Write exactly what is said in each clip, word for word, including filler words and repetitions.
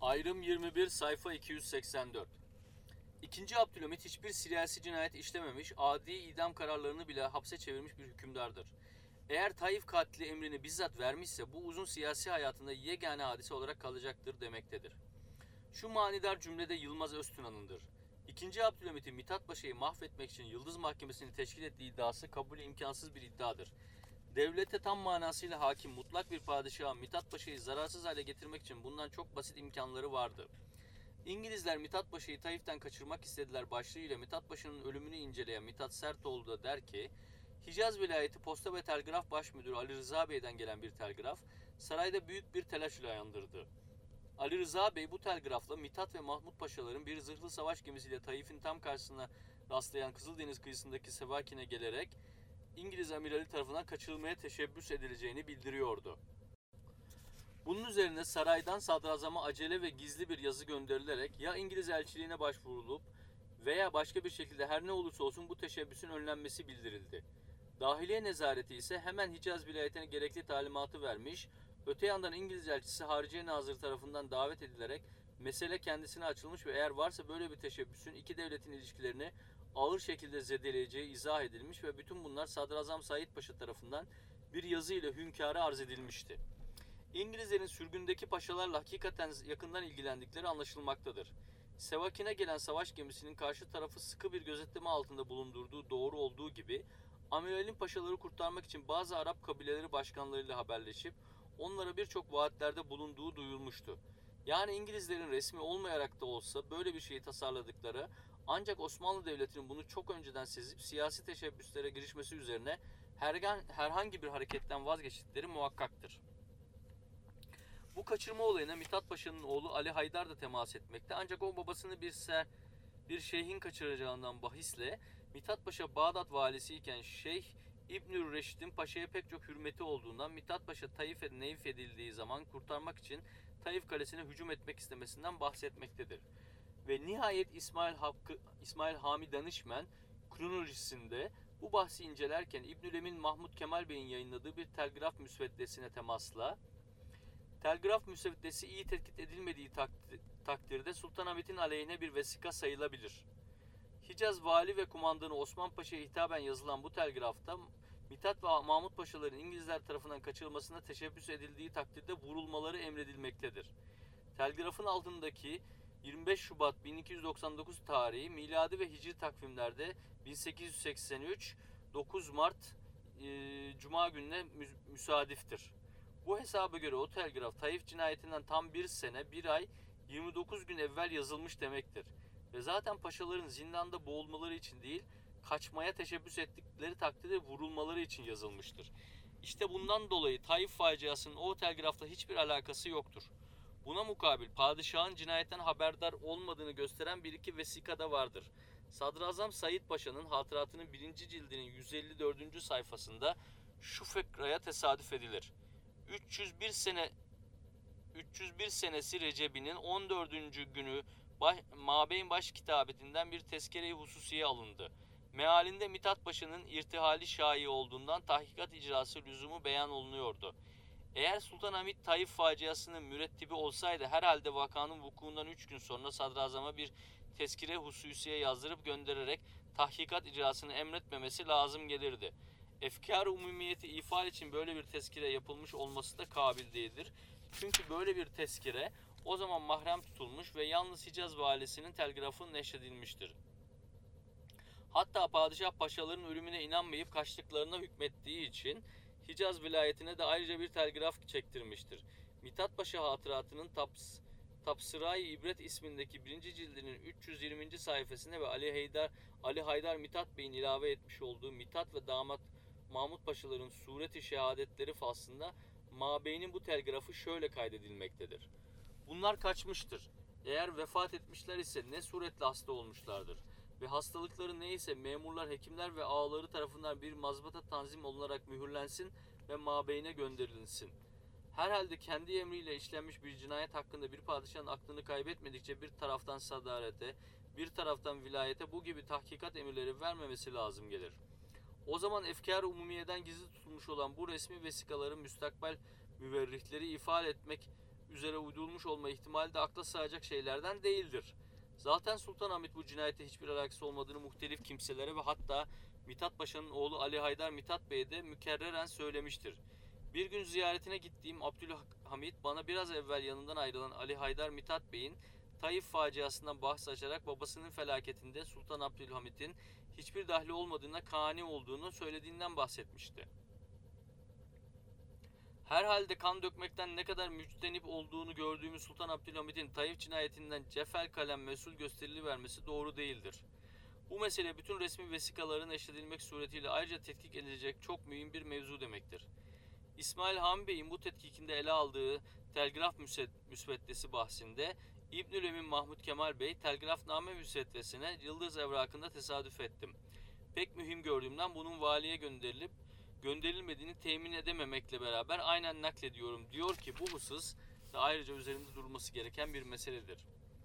Ayrım yirmi bir sayfa iki yüz seksen dört. İkinci Abdülhamit hiçbir siyasi cinayet işlememiş, adi idam kararlarını bile hapse çevirmiş bir hükümdardır. Eğer Taif katili emrini bizzat vermişse bu uzun siyasi hayatında yegane hadise olarak kalacaktır demektedir. Şu manidar cümlede Yılmaz Öztuna'nındır. İkinci Abdülhamit'in Mithat Paşa'yı mahvetmek için Yıldız Mahkemesi'ni teşkil ettiği iddiası kabul imkansız bir iddiadır. Devlete tam manasıyla hakim mutlak bir padişahın Mithat Paşa'yı zararsız hale getirmek için bundan çok basit imkanları vardı. İngilizler Mithat Paşa'yı Taif'ten kaçırmak istediler başlığıyla Mithat Paşa'nın ölümünü inceleyen Mithat Sertoğlu da der ki, Hicaz Vilayeti Posta ve Telgraf Baş Müdürü Ali Rıza Bey'den gelen bir telgraf sarayda büyük bir telaş ile yandırdı. Ali Rıza Bey bu telgrafla Mithat ve Mahmut Paşaların bir zırhlı savaş gemisiyle Taif'in tam karşısına rastlayan Kızıldeniz kıyısındaki Sevakin'e gelerek İngiliz amirali tarafından kaçırılmaya teşebbüs edileceğini bildiriyordu. Bunun üzerine saraydan sadrazama acele ve gizli bir yazı gönderilerek ya İngiliz elçiliğine başvurulup veya başka bir şekilde her ne olursa olsun bu teşebbüsün önlenmesi bildirildi. Dahiliye nezareti ise hemen Hicaz vilayetine gerekli talimatı vermiş, öte yandan İngiliz elçisi Hariciye Nazırı tarafından davet edilerek mesele kendisine açılmış ve eğer varsa böyle bir teşebbüsün iki devletin ilişkilerini ağır şekilde zedeleyeceği izah edilmiş ve bütün bunlar Sadrazam Said Paşa tarafından bir yazı ile hünkâra arz edilmişti. İngilizlerin sürgündeki paşalarla hakikaten yakından ilgilendikleri anlaşılmaktadır. Sevakin'e gelen savaş gemisinin karşı tarafı sıkı bir gözetleme altında bulundurduğu doğru olduğu gibi, amiralin paşaları kurtarmak için bazı Arap kabileleri başkanlarıyla haberleşip onlara birçok vaatlerde bulunduğu duyulmuştu. Yani İngilizlerin resmi olmayarak da olsa böyle bir şeyi tasarladıkları, ancak Osmanlı Devleti'nin bunu çok önceden sezip siyasi teşebbüslere girişmesi üzerine herhangi bir hareketten vazgeçtikleri muhakkaktır. Bu kaçırma olayına Mithat Paşa'nın oğlu Ali Haydar da temas etmekte, ancak o babasını bir ser, bir şeyhin kaçıracağından bahisle Mithat Paşa Bağdat valisiyken Şeyh İbnül Reşid'in Paşa'ya pek çok hürmeti olduğundan Mithat Paşa Taif'e nevf edildiği zaman kurtarmak için Taif Kalesi'ne hücum etmek istemesinden bahsetmektedir. Ve nihayet İsmail, Hakkı, İsmail Hami Danışmen kronolojisinde bu bahsi incelerken İbnül Emin Mahmud Kemal Bey'in yayınladığı bir telgraf müsveddesine temasla telgraf müsveddesi iyi tetkik edilmediği takdirde Sultanahmet'in aleyhine bir vesika sayılabilir. Hicaz Vali ve Kumandanı Osman Paşa'ya hitaben yazılan bu telgrafta Mithat ve Mahmut Paşaların İngilizler tarafından kaçırılmasına teşebbüs edildiği takdirde vurulmaları emredilmektedir. Telgrafın altındaki yirmi beş Şubat bin iki yüz doksan dokuz tarihi miladi ve hicri takvimlerde bin sekiz yüz seksen üç dokuz Mart e, Cuma gününe müsadiftir. Bu hesaba göre o telgraf Taif cinayetinden tam bir sene, bir ay, yirmi dokuz gün evvel yazılmış demektir. Ve zaten paşaların zindanda boğulmaları için değil, kaçmaya teşebbüs ettikleri takdirde vurulmaları için yazılmıştır. İşte bundan dolayı Taif faciasının o telgrafla hiçbir alakası yoktur. Buna mukabil padişahın cinayetten haberdar olmadığını gösteren bir iki vesika da vardır. Sadrazam Said Paşa'nın hatıratının birinci cildinin yüz elli dördüncü sayfasında şu fıkraya tesadüf edilir. üç yüz bir sene üç yüz bir senesi Recebi'nin on dördüncü günü baş, Mabeyn Baş kitabetinden bir tezkere-i hususiye alındı. Mealinde Mithat Paşa'nın irtihali şai olduğundan tahkikat icrası lüzumu beyan olunuyordu. Eğer Sultanahmet Taif faciasının mürettibi olsaydı herhalde vakanın vukuundan üç gün sonra sadrazama bir tezkire hususiye yazdırıp göndererek tahkikat icrasını emretmemesi lazım gelirdi. Efkar-ı umumiyeti ifade için böyle bir tezkire yapılmış olması da kabil değildir. Çünkü böyle bir tezkire o zaman mahrem tutulmuş ve yalnız Hicaz valisinin telgrafı neşredilmiştir. Hatta padişah paşaların ölümüne inanmayıp kaçtıklarına hükmettiği için Hicaz vilayetine de ayrıca bir telgraf çektirmiştir. Mithat Paşa hatıratının Taps, Tapsıra-i İbret ismindeki birinci cildinin üç yüz yirminci sayfasında ve Ali Haydar, Ali Haydar Mithat Bey'in ilave etmiş olduğu Mithat ve damat Mahmut Paşaların sureti şehadetleri faslında Mabey'in bu telgrafı şöyle kaydedilmektedir. Bunlar kaçmıştır. Eğer vefat etmişler ise ne suretle hasta olmuşlardır. Ve hastalıkları neyse memurlar, hekimler ve ağaları tarafından bir mazbata tanzim olunarak mühürlensin ve mabeyine gönderilsin. Herhalde kendi emriyle işlenmiş bir cinayet hakkında bir padişahın aklını kaybetmedikçe bir taraftan sadarete, bir taraftan vilayete bu gibi tahkikat emirleri vermemesi lazım gelir. O zaman efkar-ı umumiyeden gizli tutulmuş olan bu resmi vesikaların müstakbel müverrihleri ifade etmek üzere uydurulmuş olma ihtimali de akla sığacak şeylerden değildir. Zaten Sultan Hamit bu cinayete hiçbir alakası olmadığını muhtelif kimselere ve hatta Mithat Paşa'nın oğlu Ali Haydar Mithat Bey'e de mükerreren söylemiştir. Bir gün ziyaretine gittiğim Abdülhamit bana biraz evvel yanından ayrılan Ali Haydar Mithat Bey'in Taif faciasından bahs açarak babasının felaketinde Sultan Abdülhamit'in hiçbir dahli olmadığına kani olduğunu söylediğinden bahsetmişti. Herhalde kan dökmekten ne kadar müctenip olduğunu gördüğümüz Sultan Abdülhamit'in Taif cinayetinden cefel kalem mesul gösterilivermesi doğru değildir. Bu mesele bütün resmi vesikaların eşledilmek suretiyle ayrıca tetkik edilecek çok mühim bir mevzu demektir. İsmail Han Bey'in bu tetkikinde ele aldığı telgraf müsveddesi bahsinde İbnül Emin Mahmud Kemal Bey telgrafname müsveddesine Yıldız evrakında tesadüf ettim. Pek mühim gördüğümden bunun valiye gönderilip gönderilmediğini temin edememekle beraber aynen naklediyorum. Diyor ki bu husus da ayrıca üzerinde durulması gereken bir meseledir.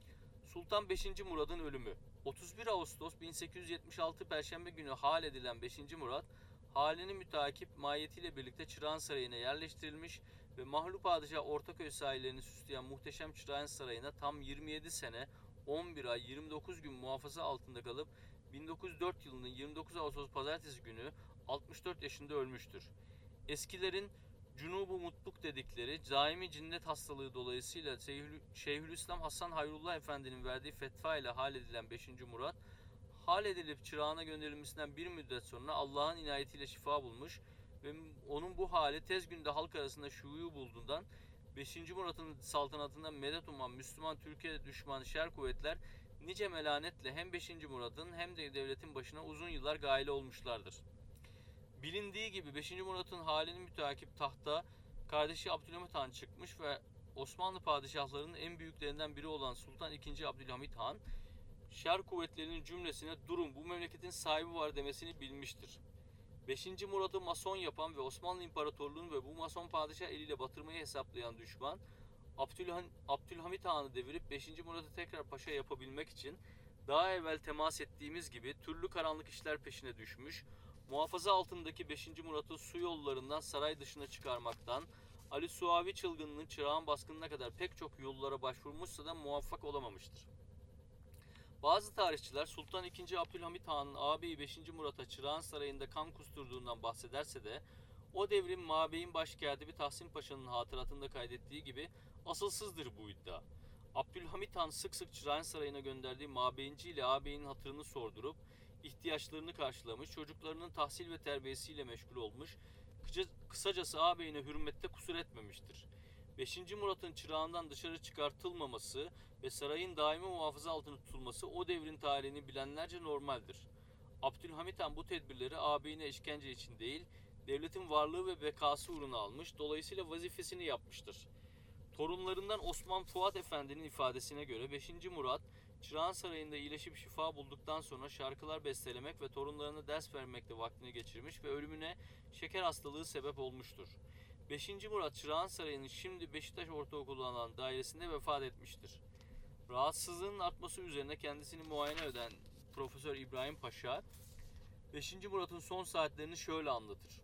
Sultan beşinci Murad'ın ölümü. otuz bir Ağustos bin sekiz yüz yetmiş altı Perşembe günü hal edilen beşinci Murad, halini mütakip mahiyetiyle birlikte Çırağan Sarayı'na yerleştirilmiş ve Mahluk Padişah Ortaköy sahillerini süsleyen muhteşem Çırağan Sarayı'na tam yirmi yedi sene, on bir ay, yirmi dokuz gün muhafaza altında kalıp bin dokuz yüz dört yılının yirmi dokuz Ağustos Pazartesi günü altmış dört yaşında ölmüştür. Eskilerin Cunubu Mutluk dedikleri daimi cinnet hastalığı dolayısıyla Şeyhülislam Hasan Hayrullah Efendi'nin verdiği fetva ile hal edilen beşinci Murat, hal edilip çırağına gönderilmesinden bir müddet sonra Allah'ın inayetiyle şifa bulmuş ve onun bu hali tez günde halk arasında şuyu bulduğundan beşinci Murat'ın saltanatından medet uman Müslüman Türkiye düşmanı şer kuvvetler nice melanetle hem beşinci Murat'ın hem de devletin başına uzun yıllar gaile olmuşlardır. Bilindiği gibi beşinci Murat'ın halini müteakip tahta kardeşi Abdülhamit Han çıkmış ve Osmanlı padişahlarının en büyüklerinden biri olan Sultan ikinci. Abdülhamit Han, şer kuvvetlerinin cümlesine durun bu memleketin sahibi var demesini bilmiştir. beşinci Murat'ı mason yapan ve Osmanlı İmparatorluğu'nu ve bu mason padişah eliyle batırmayı hesaplayan düşman, Abdülhan, Abdülhamit Han'ı devirip beşinci Murat'ı tekrar paşa yapabilmek için daha evvel temas ettiğimiz gibi türlü karanlık işler peşine düşmüş, muhafaza altındaki beşinci Murat'ı su yollarından saray dışına çıkarmaktan, Ali Suavi çılgınının Çırağan baskınına kadar pek çok yollara başvurmuşsa da muvaffak olamamıştır. Bazı tarihçiler Sultan ikinci. Abdülhamit Han'ın ağabeyi beşinci. Murat'a Çırağan Sarayı'nda kan kusturduğundan bahsederse de o devrin Mabeyin Başkatibi Tahsin Paşa'nın hatıratında kaydettiği gibi asılsızdır bu iddia. Abdülhamit Han sık sık Çırağan Sarayı'na gönderdiği mabeyinci ile ağabeyinin hatırını sordurup ihtiyaçlarını karşılamış, çocuklarının tahsil ve terbiyesiyle meşgul olmuş, kısacası ağabeyine hürmette kusur etmemiştir. beşinci. Murat'ın çırağından dışarı çıkartılmaması ve sarayın daimi muhafaza altında tutulması o devrin tarihini bilenlerce normaldir. Abdülhamit Han bu tedbirleri ağabeyine işkence için değil, devletin varlığı ve bekası uğruna almış, dolayısıyla vazifesini yapmıştır. Torunlarından Osman Fuat Efendi'nin ifadesine göre beşinci. Murat, Çırağan Sarayı'nda iyileşip şifa bulduktan sonra şarkılar bestelemek ve torunlarına ders vermekle vaktini geçirmiş ve ölümüne şeker hastalığı sebep olmuştur. beşinci. Murat, Çırağan Sarayı'nın şimdi Beşiktaş Ortaokulu alan dairesinde vefat etmiştir. Rahatsızlığının artması üzerine kendisini muayene eden Profesör İbrahim Paşa, beşinci. Murat'ın son saatlerini şöyle anlatır.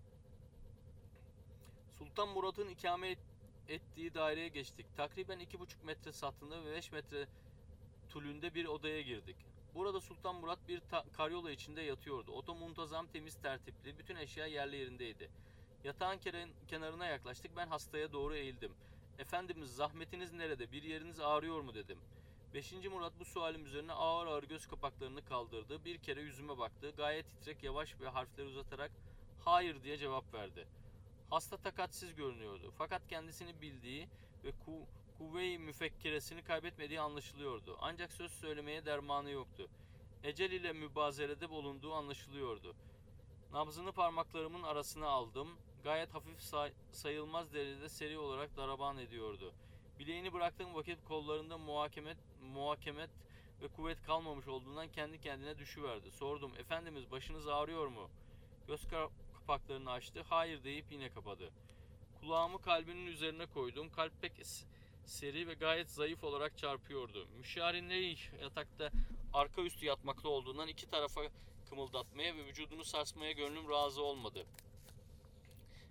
Sultan Murat'ın ikame ettiği daireye geçtik. Takriben iki buçuk metre sathında ve beş metre tulünde bir odaya girdik. Burada Sultan Murat bir karyola içinde yatıyordu. Oda muntazam, temiz, tertipli, bütün eşya yerli yerindeydi. Yatağın kenarına yaklaştık. Ben hastaya doğru eğildim. Efendimiz, zahmetiniz nerede? Bir yeriniz ağrıyor mu dedim. beşinci. Murat bu sualim üzerine ağır ağır göz kapaklarını kaldırdı. Bir kere yüzüme baktı. Gayet titrek, yavaş ve harfleri uzatarak hayır diye cevap verdi. Hasta takatsiz görünüyordu. Fakat kendisini bildiği ve ku kuvve-i müfekkiresini kaybetmediği anlaşılıyordu. Ancak söz söylemeye dermanı yoktu. Ecel ile mübazerede bulunduğu anlaşılıyordu. Nabzını parmaklarımın arasına aldım. Gayet hafif say sayılmaz derecede seri olarak daraban ediyordu. Bileğini bıraktığım vakit kollarında muhakemet, muhakemet ve kuvvet kalmamış olduğundan kendi kendine düşüverdi. Sordum, efendimiz başınız ağrıyor mu? Göz kapaklarını açtı, hayır deyip yine kapadı. Kulağımı kalbinin üzerine koydum. Kalp pek seri ve gayet zayıf olarak çarpıyordu. Müşarinleri yatakta arka üstü yatmakta olduğundan iki tarafa kımıldatmaya ve vücudunu sarsmaya gönlüm razı olmadı.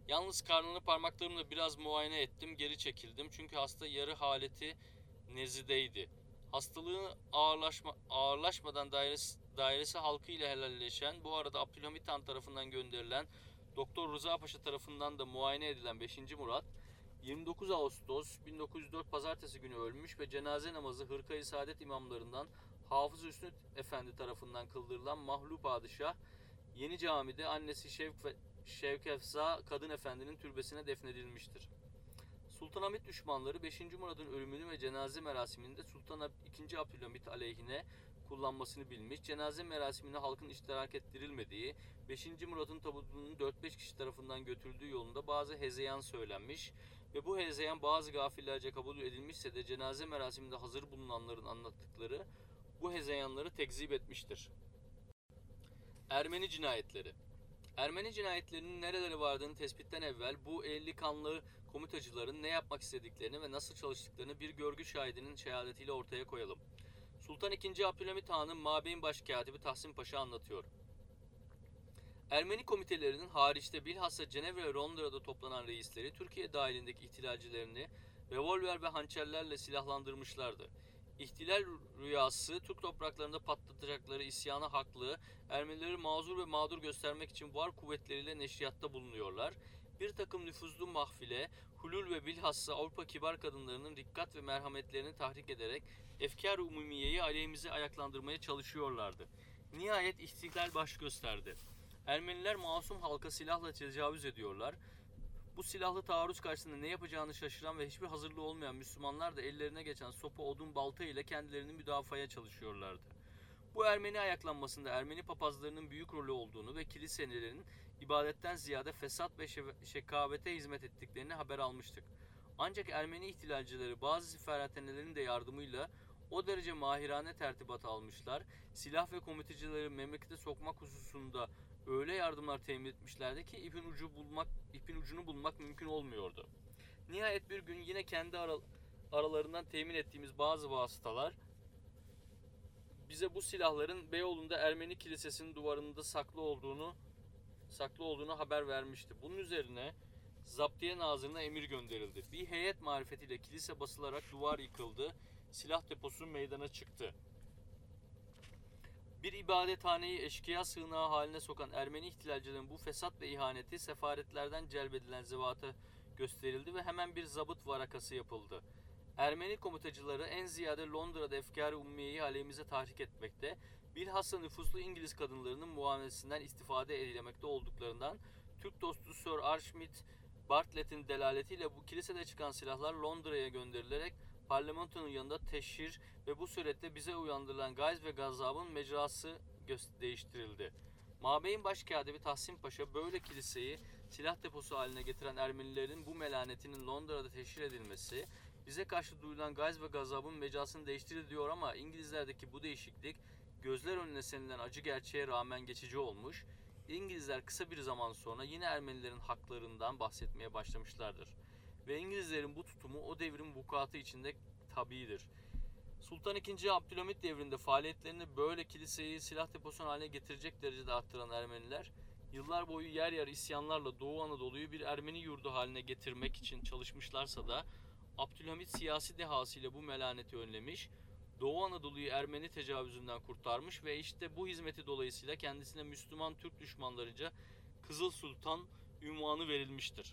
Yalnız karnını parmaklarımla biraz muayene ettim, geri çekildim. Çünkü hasta yarı haleti nezideydi. Hastalığı ağırlaşma, ağırlaşmadan dairesi, dairesi halkıyla helalleşen, bu arada Abdülhamit Han tarafından gönderilen Doktor Rıza Paşa tarafından da muayene edilen beşinci Murat, yirmi dokuz Ağustos bin dokuz yüz dört Pazartesi günü ölmüş ve cenaze namazı Hırka-i Saadet imamlarından Hafız Hüsnü Efendi tarafından kıldırılan Mahlu Padişah, Yeni Cami'de annesi Şevk Şevkefza Kadın Efendi'nin türbesine defnedilmiştir. Sultanahmet düşmanları beşinci Murad'ın ölümünü ve cenaze merasiminde Sultan ikinci. Abdülhamit aleyhine kullanmasını bilmiş, cenaze merasimine halkın iştirak ettirilmediği, beşinci. Murad'ın tabutunun dört beş kişi tarafından götürüldüğü yolunda bazı hezeyan söylenmiş ve bu hezeyan bazı gafillerce kabul edilmişse de cenaze merasiminde hazır bulunanların anlattıkları bu hezeyanları tekzip etmiştir. Ermeni cinayetleri. Ermeni cinayetlerinin nerelere vardığını tespitten evvel bu elli kanlı komitacıların ne yapmak istediklerini ve nasıl çalıştıklarını bir görgü şahidinin şehadetiyle ortaya koyalım. Sultan ikinci. Abdülhamit Han'ın Mabeyin Başkatibi Tahsin Paşa anlatıyor. Ermeni komitelerinin hariçte bilhassa Cenevre ve Londra'da toplanan reisleri Türkiye dahilindeki ihtilalcilerini revolver ve hançerlerle silahlandırmışlardı. İhtilal rüyası Türk topraklarında patlatacakları isyana haklı, Ermenileri mazur ve mağdur göstermek için var kuvvetleriyle neşriyatta bulunuyorlar. Bir takım nüfuzlu mahfile, hulul ve bilhassa Avrupa kibar kadınlarının dikkat ve merhametlerini tahrik ederek efkar-ı umumiyeyi aleyhimize ayaklandırmaya çalışıyorlardı. Nihayet ihtilal baş gösterdi. Ermeniler masum halka silahla tecavüz ediyorlar. Bu silahlı taarruz karşısında ne yapacağını şaşıran ve hiçbir hazırlığı olmayan Müslümanlar da ellerine geçen sopa, odun, balta ile kendilerini müdafaya çalışıyorlardı. Bu Ermeni ayaklanmasında Ermeni papazlarının büyük rolü olduğunu ve kiliselerin ibadetten ziyade fesat ve şekavete hizmet ettiklerini haber almıştık. Ancak Ermeni ihtilalcileri bazı sifarethanelerin de yardımıyla o derece mahirane tertibat almışlar, silah ve komitecileri memlekete sokmak hususunda öyle yardımlar temin etmişlerdi ki ipin ucu bulmak, ipin ucunu bulmak mümkün olmuyordu. Nihayet bir gün yine kendi ara, aralarından temin ettiğimiz bazı vasıtalar bize bu silahların Beyoğlu'nda Ermeni kilisesinin duvarında saklı olduğunu saklı olduğunu haber vermişti. Bunun üzerine Zaptiye Nazırı'na emir gönderildi. Bir heyet marifetiyle kilise basılarak duvar yıkıldı. Silah deposu meydana çıktı. Bir ibadethaneyi eşkıya sığınağı haline sokan Ermeni ihtilalcilerin bu fesat ve ihaneti sefaretlerden celbedilen zevata gösterildi ve hemen bir zabıt varakası yapıldı. Ermeni komutacıları en ziyade Londra'da efkar-ı ummiyeyi aleyhimize tahrik etmekte, bilhassa nüfuslu İngiliz kadınlarının muamelesinden istifade edilemekte olduklarından Türk dostu Sir Archibald Bartlett'in delaletiyle bu kilisede çıkan silahlar Londra'ya gönderilerek parlamentonun yanında teşhir ve bu surette bize uyandırılan gayz ve gazabın mecrası değiştirildi. Mabeyin Başkatibi Tahsin Paşa böyle kiliseyi silah deposu haline getiren Ermenilerin bu melanetinin Londra'da teşhir edilmesi, bize karşı duyulan gayz ve gazabın mecrasını değiştirir diyor ama İngilizlerdeki bu değişiklik gözler önüne serilen acı gerçeğe rağmen geçici olmuş. İngilizler kısa bir zaman sonra yine Ermenilerin haklarından bahsetmeye başlamışlardır. Ve İngilizlerin bu tutumu o devrin vukuatı içinde tabiidir. Sultan ikinci. Abdülhamit devrinde faaliyetlerini böyle kiliseyi silah deposu haline getirecek derecede arttıran Ermeniler, yıllar boyu yer yer isyanlarla Doğu Anadolu'yu bir Ermeni yurdu haline getirmek için çalışmışlarsa da Abdülhamit siyasi dehasıyla bu melaneti önlemiş, Doğu Anadolu'yu Ermeni tecavüzünden kurtarmış ve işte bu hizmeti dolayısıyla kendisine Müslüman Türk düşmanlarınca Kızıl Sultan unvanı verilmiştir.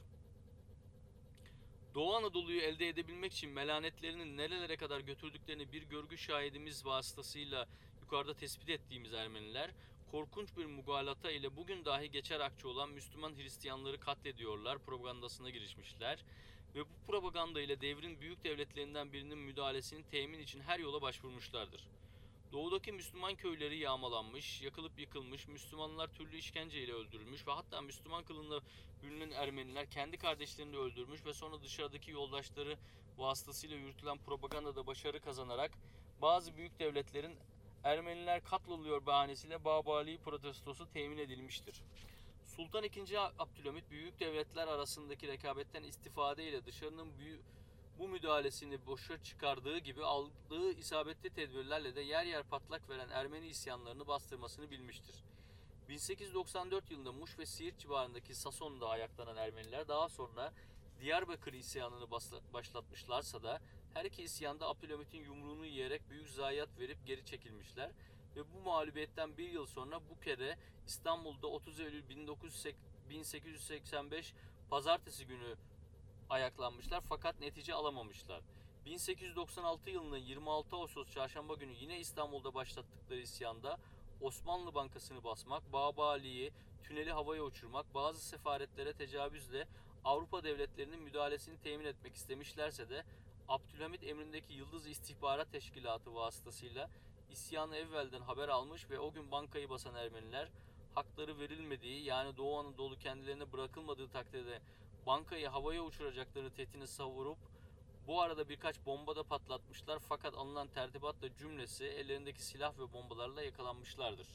Doğu Anadolu'yu elde edebilmek için melanetlerinin nerelere kadar götürdüklerini bir görgü şahidimiz vasıtasıyla yukarıda tespit ettiğimiz Ermeniler, korkunç bir mugalata ile bugün dahi geçer akçe olan Müslüman Hristiyanları katlediyorlar, propagandasına girişmişler ve bu propaganda ile devrin büyük devletlerinden birinin müdahalesini temin için her yola başvurmuşlardır. Doğudaki Müslüman köyleri yağmalanmış, yakılıp yıkılmış, Müslümanlar türlü işkenceyle öldürülmüş ve hatta Müslüman kılığında bürünen Ermeniler kendi kardeşlerini öldürmüş ve sonra dışarıdaki yoldaşları vasıtasıyla yürütülen propagandada başarı kazanarak bazı büyük devletlerin Ermeniler katloluyor bahanesiyle Babali protestosu temin edilmiştir. Sultan ikinci. Abdülhamit büyük devletler arasındaki rekabetten istifade ile dışarının büyük bu müdahalesini boşa çıkardığı gibi aldığı isabetli tedbirlerle de yer yer patlak veren Ermeni isyanlarını bastırmasını bilmiştir. bin sekiz yüz doksan dört yılında Muş ve Siirt civarındaki Sason'da ayaklanan Ermeniler daha sonra Diyarbakır isyanını başlatmışlarsa da her iki isyanda Abdülhamit'in yumruğunu yiyerek büyük zayiat verip geri çekilmişler ve bu mağlubiyetten bir yıl sonra bu kere İstanbul'da otuz Eylül bin sekiz yüz seksen beş Pazartesi günü ayaklanmışlar fakat netice alamamışlar. bin sekiz yüz doksan altı yılının yirmi altı Ağustos Çarşamba günü yine İstanbul'da başlattıkları isyanda Osmanlı Bankası'nı basmak, Babali'yi, tüneli havaya uçurmak, bazı sefaretlere tecavüzle Avrupa devletlerinin müdahalesini temin etmek istemişlerse de Abdülhamit emrindeki Yıldız İstihbarat Teşkilatı vasıtasıyla isyanı evvelden haber almış ve o gün bankayı basan Ermeniler hakları verilmediği, yani Doğu Anadolu kendilerine bırakılmadığı takdirde bankayı havaya uçuracakları tehditini savurup bu arada birkaç bomba da patlatmışlar fakat alınan tertibatla cümlesi ellerindeki silah ve bombalarla yakalanmışlardır.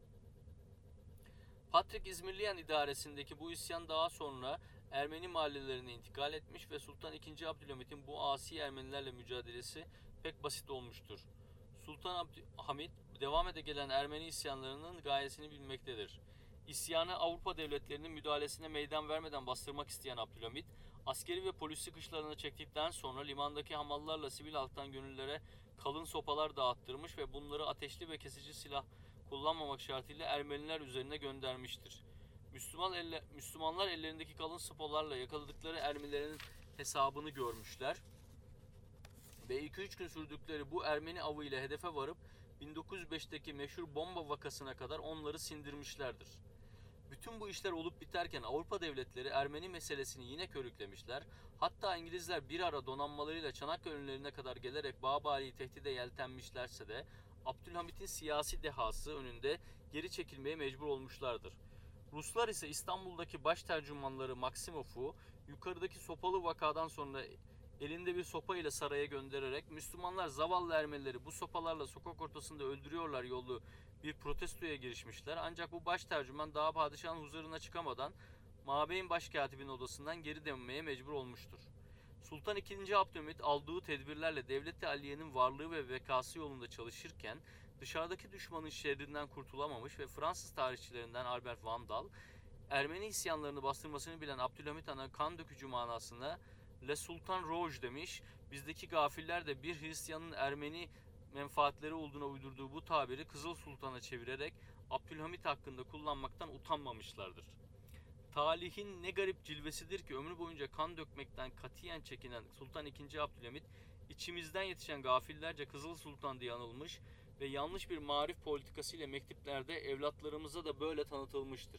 Patrik İzmirliyan idaresindeki bu isyan daha sonra Ermeni mahallelerine intikal etmiş ve Sultan ikinci. Abdülhamit'in bu asi Ermenilerle mücadelesi pek basit olmuştur. Sultan Abdülhamit devam ede gelen Ermeni isyanlarının gayesini bilmektedir. İsyanı Avrupa devletlerinin müdahalesine meydan vermeden bastırmak isteyen Abdülhamit, askeri ve polisi kışlarına çektikten sonra limandaki hamallarla sivil halktan gönüllere kalın sopalar dağıttırmış ve bunları ateşli ve kesici silah kullanmamak şartıyla Ermeniler üzerine göndermiştir. Müslüman elle, Müslümanlar ellerindeki kalın sopalarla yakaladıkları Ermenilerin hesabını görmüşler ve iki üç gün sürdükleri bu Ermeni avı ile hedefe varıp bin dokuz yüz beşteki meşhur bomba vakasına kadar onları sindirmişlerdir. Bütün bu işler olup biterken Avrupa devletleri Ermeni meselesini yine körüklemişler. Hatta İngilizler bir ara donanmalarıyla Çanakkale önlerine kadar gelerek Babali'yi tehdide yeltenmişlerse de Abdülhamit'in siyasi dehası önünde geri çekilmeye mecbur olmuşlardır. Ruslar ise İstanbul'daki baş tercümanları Maksimov'u yukarıdaki sopalı vakadan sonra elinde bir sopa ile saraya göndererek Müslümanlar zavallı Ermenileri bu sopalarla sokak ortasında öldürüyorlar yollu bir protestoya girişmişler. Ancak bu baş tercüman daha padişahın huzuruna çıkamadan Mabeyn Başkatibinin odasından geri dönmeye mecbur olmuştur. Sultan ikinci. Abdülhamit aldığı tedbirlerle Devlet-i Aliye'nin varlığı ve vekası yolunda çalışırken dışarıdaki düşmanın şerrinden kurtulamamış ve Fransız tarihçilerinden Albert Vandal, Ermeni isyanlarını bastırmasını bilen Abdülhamit Han'a kan dökücü manasına Le Sultan Rouge demiş. Bizdeki gafiller de bir Hristiyanın Ermeni menfaatleri olduğuna uydurduğu bu tabiri Kızıl Sultan'a çevirerek Abdülhamit hakkında kullanmaktan utanmamışlardır. Talihin ne garip cilvesidir ki ömrü boyunca kan dökmekten katiyen çekinen Sultan ikinci. Abdülhamit içimizden yetişen gafillerce Kızıl Sultan diye anılmış ve yanlış bir marif politikasıyla mektuplerde evlatlarımıza da böyle tanıtılmıştır.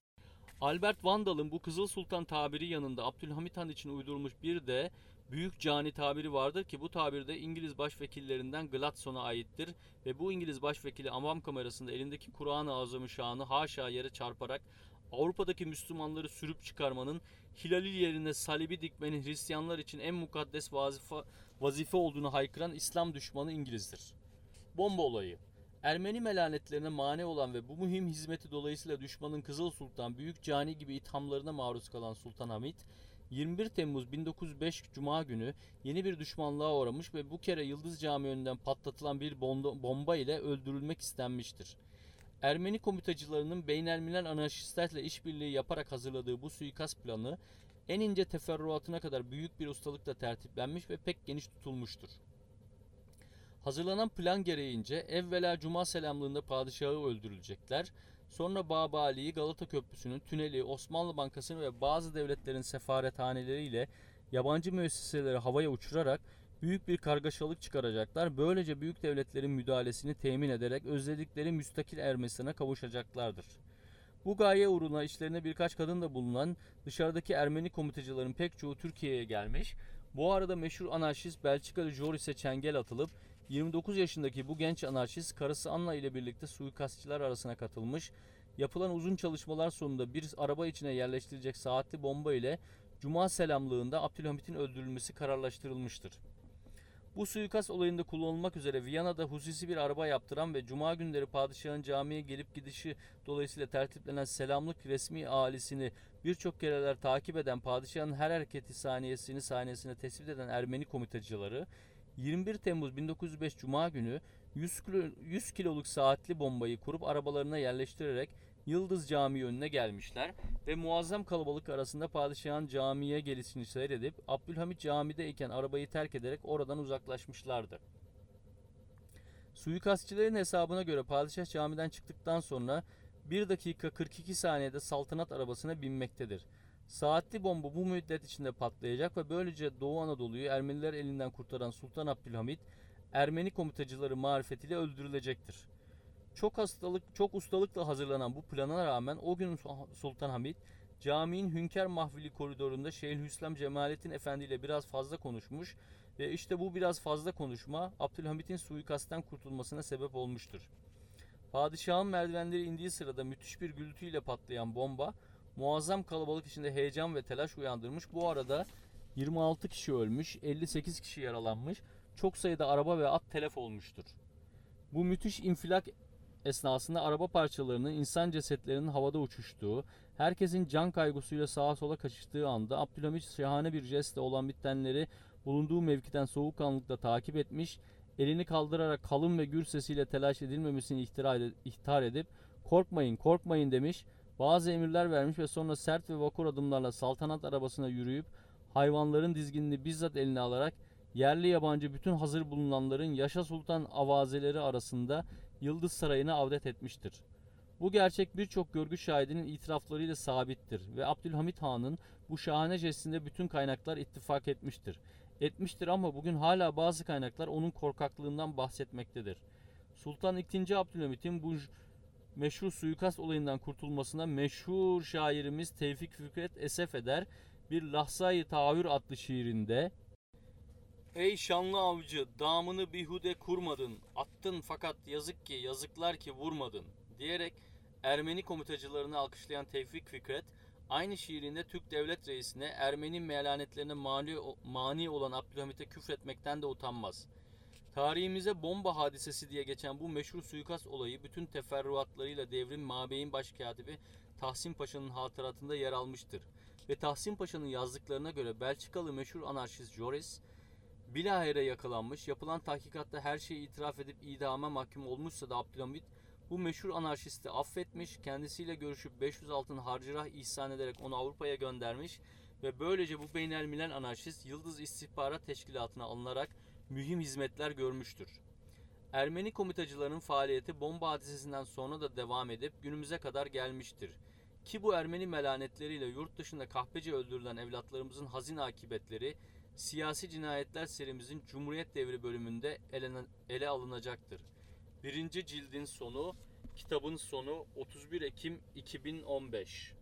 Albert Vandal'ın bu Kızıl Sultan tabiri yanında Abdülhamit Han için uydurulmuş bir de Büyük Cani tabiri vardır ki bu tabir de İngiliz başvekillerinden Gladson'a aittir ve bu İngiliz başvekili amam kamerasında elindeki Kur'an-ı Azam'ı şanı haşa yere çarparak Avrupa'daki Müslümanları sürüp çıkarmanın, hilali yerine salibi dikmenin Hristiyanlar için en mukaddes vazife, vazife olduğunu haykıran İslam düşmanı İngiliz'dir. Bomba olayı. Ermeni melanetlerine mani olan ve bu mühim hizmeti dolayısıyla düşmanın Kızıl Sultan, Büyük Cani gibi ithamlarına maruz kalan Sultan Hamid, yirmi bir Temmuz bin dokuz yüz beş Cuma günü yeni bir düşmanlığa uğramış ve bu kere Yıldız Camii önünden patlatılan bir bomba ile öldürülmek istenmiştir. Ermeni komitacılarının Beynelmilel anarşistlerle işbirliği yaparak hazırladığı bu suikast planı en ince teferruatına kadar büyük bir ustalıkla tertiplenmiş ve pek geniş tutulmuştur. Hazırlanan plan gereğince evvela Cuma selamlığında padişahı öldürülecekler, sonra Babali'yi Galata Köprüsü'nün tüneli, Osmanlı Bankası'nı ve bazı devletlerin sefarethaneleriyle yabancı müesseseleri havaya uçurarak büyük bir kargaşalık çıkaracaklar. Böylece büyük devletlerin müdahalesini temin ederek özledikleri müstakil Ermenistan'a kavuşacaklardır. Bu gaye uğruna içlerinde birkaç kadın da bulunan dışarıdaki Ermeni komitacıların pek çoğu Türkiye'ye gelmiş. Bu arada meşhur anarşist Belçikalı Joris'e çengel atılıp yirmi dokuz yaşındaki bu genç anarşist karısı Anna ile birlikte suikastçılar arasına katılmış. Yapılan uzun çalışmalar sonunda bir araba içine yerleştirilecek saatli bomba ile Cuma selamlığında Abdülhamit'in öldürülmesi kararlaştırılmıştır. Bu suikast olayında kullanılmak üzere Viyana'da hususi bir araba yaptıran ve Cuma günleri padişahın camiye gelip gidişi dolayısıyla tertiplenen selamlık resmi alisini birçok kereler takip eden padişahın her hareketi saniyesini saniyesine tespit eden Ermeni komitacıları yirmi bir Temmuz bin dokuz yüz beş Cuma günü yüz kiloluk saatli bombayı kurup arabalarına yerleştirerek Yıldız Camii önüne gelmişler ve muazzam kalabalık arasında padişahın camiye gelişini seyredip Abdülhamit camideyken arabayı terk ederek oradan uzaklaşmışlardı. Suikastçilerin hesabına göre padişah camiden çıktıktan sonra bir dakika kırk iki saniyede saltanat arabasına binmektedir. Saatli bomba bu müddet içinde patlayacak ve böylece Doğu Anadolu'yu Ermeniler elinden kurtaran Sultan Abdülhamit, Ermeni komitacıları marifetiyle öldürülecektir. Çok hastalık, çok ustalıkla hazırlanan bu plana rağmen o gün Sultan Hamid, caminin Hünkar Mahfili koridorunda Şeyhülislam Cemalettin Efendi ile biraz fazla konuşmuş ve işte bu biraz fazla konuşma Abdülhamit'in suikastten kurtulmasına sebep olmuştur. Padişahın merdivenleri indiği sırada müthiş bir gürültüyle patlayan bomba muazzam kalabalık içinde heyecan ve telaş uyandırmış. Bu arada yirmi altı kişi ölmüş, elli sekiz kişi yaralanmış, çok sayıda araba ve at telef olmuştur. Bu müthiş infilak esnasında araba parçalarının, insan cesetlerinin havada uçuştuğu, herkesin can kaygısıyla sağa sola kaçıştığı anda Abdülhamit şahane bir jestle olan bitenleri bulunduğu mevkiden soğukkanlılıkla takip etmiş, elini kaldırarak kalın ve gür sesiyle telaş edilmemesini ihtar edip korkmayın korkmayın demiş, bazı emirler vermiş ve sonra sert ve vakur adımlarla saltanat arabasına yürüyüp hayvanların dizginini bizzat eline alarak yerli yabancı bütün hazır bulunanların Yaşa Sultan avazeleri arasında Yıldız Sarayı'na avdet etmiştir. Bu gerçek birçok görgü şahidinin itiraflarıyla sabittir ve Abdülhamit Han'ın bu şahane jestinde bütün kaynaklar ittifak etmiştir. Etmiştir ama bugün hala bazı kaynaklar onun korkaklığından bahsetmektedir. Sultan ikinci. Abdülhamit'in bu meşhur suikast olayından kurtulmasına meşhur şairimiz Tevfik Fikret esef eder. Bir Lahza-i Taahhür adlı şiirinde "Ey şanlı avcı, damını bihude kurmadın, attın fakat yazık ki, yazıklar ki vurmadın" diyerek Ermeni komitacılarını alkışlayan Tevfik Fikret, aynı şiirinde Türk devlet reisine Ermeni melanetlerine mani, mani olan Abdülhamit'e küfretmekten de utanmaz. Tarihimize bomba hadisesi diye geçen bu meşhur suikast olayı bütün teferruatlarıyla devrim Mabey'in başkatibi Tahsin Paşa'nın hatıratında yer almıştır. Ve Tahsin Paşa'nın yazdıklarına göre Belçikalı meşhur anarşist Joris, bilahare yakalanmış, yapılan tahkikatta her şeyi itiraf edip idama mahkum olmuşsa da Abdülhamit bu meşhur anarşisti affetmiş, kendisiyle görüşüp beş yüz altın harcırah ihsan ederek onu Avrupa'ya göndermiş ve böylece bu beynelmilel anarşist Yıldız İstihbarat Teşkilatı'na alınarak mühim hizmetler görmüştür. Ermeni komitacıların faaliyeti bomba hadisesinden sonra da devam edip günümüze kadar gelmiştir. Ki bu Ermeni melanetleriyle yurt dışında kahpece öldürülen evlatlarımızın hazin akıbetleri Siyasi Cinayetler serimizin Cumhuriyet Devri bölümünde ele, ele alınacaktır. Birinci cildin sonu, kitabın sonu otuz bir Ekim iki bin on beş.